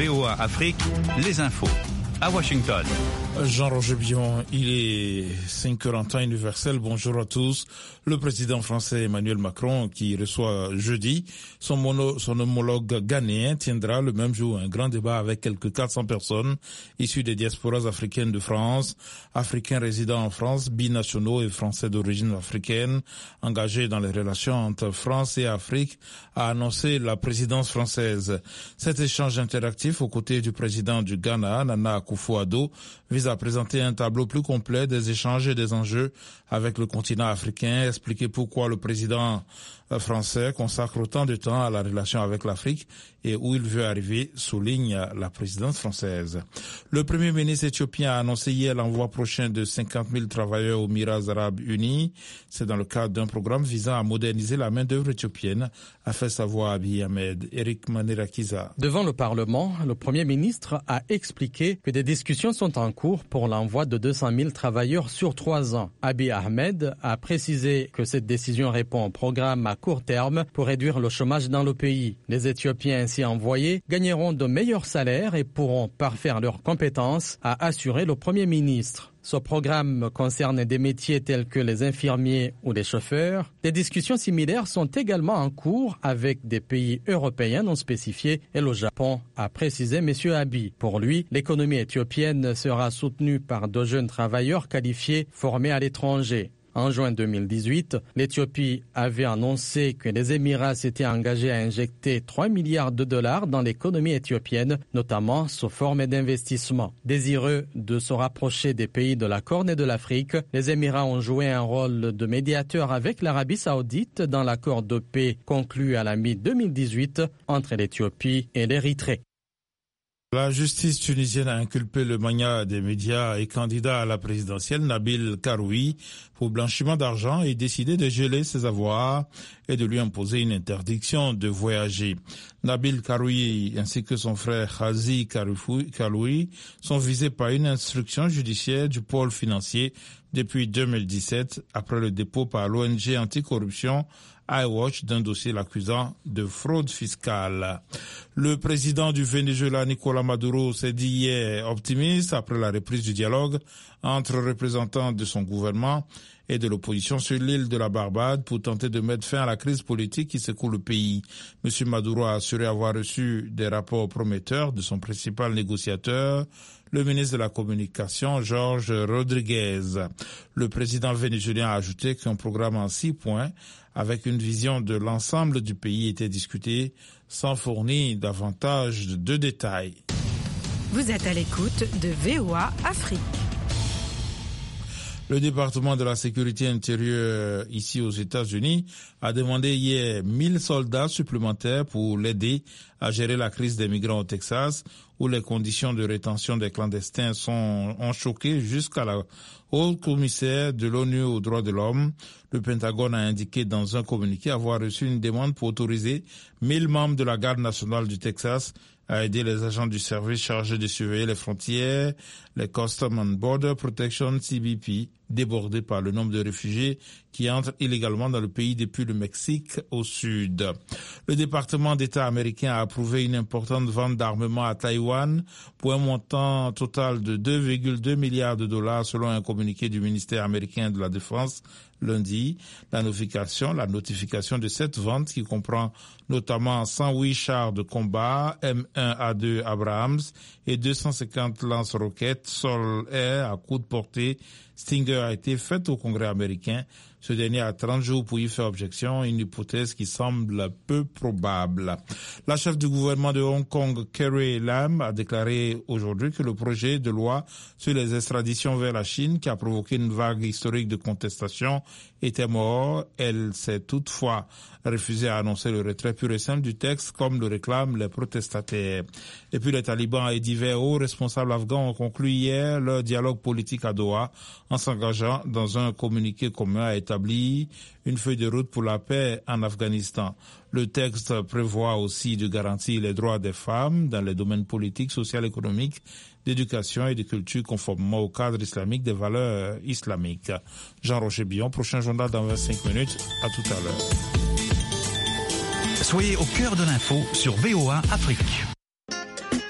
VOA Afrique, les infos. À Washington. Jean-Roger Bion, il est 5h en temps universel. Bonjour à tous. Le président français Emmanuel Macron, qui reçoit jeudi son homologue ghanéen, tiendra le même jour un grand débat avec quelques 400 personnes issues des diasporas africaines de France, africains résidant en France, binationaux et français d'origine africaine, engagés dans les relations entre France et Afrique, a annoncé la présidence française. Cet échange interactif aux côtés du président du Ghana, Nana Akufo-Addo, vise à présenter un tableau plus complet des échanges et des enjeux avec le continent africain, expliquer pourquoi le président français consacre autant de temps à la relation avec l'Afrique et où il veut arriver, souligne la présidence française. Le premier ministre éthiopien a annoncé hier l'envoi prochain de 50 000 travailleurs aux Émirats arabes unis. C'est dans le cadre d'un programme visant à moderniser la main-d'œuvre éthiopienne, a fait savoir Abiy Ahmed. Eric Manirakiza. Devant le Parlement, le premier ministre a expliqué que des discussions sont en cours pour l'envoi de 200 000 travailleurs sur 3 ans. Abiy Ahmed a précisé que cette décision répond au programme à court terme pour réduire le chômage dans le pays. Les Éthiopiens ainsi envoyés gagneront de meilleurs salaires et pourront parfaire leurs compétences, a assuré le Premier ministre. Ce programme concerne des métiers tels que les infirmiers ou les chauffeurs. Des discussions similaires sont également en cours avec des pays européens non spécifiés et le Japon, a précisé M. Abiy. Pour lui, l'économie éthiopienne sera soutenue par de jeunes travailleurs qualifiés formés à l'étranger. En juin 2018, l'Éthiopie avait annoncé que les Émirats s'étaient engagés à injecter 3 milliards de dollars dans l'économie éthiopienne, notamment sous forme d'investissement. Désireux de se rapprocher des pays de la Corne et de l'Afrique, les Émirats ont joué un rôle de médiateur avec l'Arabie saoudite dans l'accord de paix conclu à la mi-2018 entre l'Éthiopie et l'Érythrée. La justice tunisienne a inculpé le magnat des médias et candidat à la présidentielle Nabil Karoui pour blanchiment d'argent et décidé de geler ses avoirs et de lui imposer une interdiction de voyager. Nabil Karoui ainsi que son frère Khazi Karoui sont visés par une instruction judiciaire du pôle financier depuis 2017 après le dépôt par l'ONG anticorruption iWatch d'un dossier l'accusant de fraude fiscale. Le président du Venezuela, Nicolás Maduro, s'est dit hier optimiste après la reprise du dialogue entre représentants de son gouvernement et de l'opposition sur l'île de la Barbade pour tenter de mettre fin à la crise politique qui secoue le pays. M. Maduro a assuré avoir reçu des rapports prometteurs de son principal négociateur, le ministre de la Communication, Jorge Rodriguez. Le président vénézuélien a ajouté qu'un programme en 6 points avec une vision de l'ensemble du pays était discuté sans fournir davantage de détails. Vous êtes à l'écoute de VOA Afrique. Le département de la sécurité intérieure ici aux États-Unis a demandé hier 1000 soldats supplémentaires pour l'aider à gérer la crise des migrants au Texas, où les conditions de rétention des clandestins ont choqué jusqu'à la haute commissaire de l'ONU aux droits de l'homme. Le Pentagone a indiqué dans un communiqué avoir reçu une demande pour autoriser 1000 membres de la Garde nationale du Texas à aider les agents du service chargés de surveiller les frontières, les Customs and Border Protection CBP, débordés par le nombre de réfugiés qui entrent illégalement dans le pays depuis le Mexique au sud. Le département d'État américain a approuvé une importante vente d'armement à Taïwan pour un montant total de 2,2 milliards de dollars selon un communiqué du ministère américain de la Défense lundi. La notification de cette vente qui comprend notamment 108 chars de combat M1A2 Abrams et 250 lance-roquettes sol-air à coup de portée Stinger a été faite au Congrès américain. Ce dernier a 30 jours pour y faire objection, une hypothèse qui semble peu probable. La chef du gouvernement de Hong Kong, Carrie Lam, a déclaré aujourd'hui que le projet de loi sur les extraditions vers la Chine, qui a provoqué une vague historique de contestation, était mort. Elle s'est toutefois refusée à annoncer le retrait pur et simple du texte, comme le réclament les protestataires. Et puis les talibans et divers hauts responsables afghans ont conclu hier leur dialogue politique à Doha en s'engageant dans un communiqué commun à établir une feuille de route pour la paix en Afghanistan. Le texte prévoit aussi de garantir les droits des femmes dans les domaines politiques, sociaux, économiques, d'éducation et de culture conformément au cadre islamique des valeurs islamiques. Jean-Roger Bion, prochain journal dans 25 minutes. À tout à l'heure. Soyez au cœur de l'info sur VOA Afrique.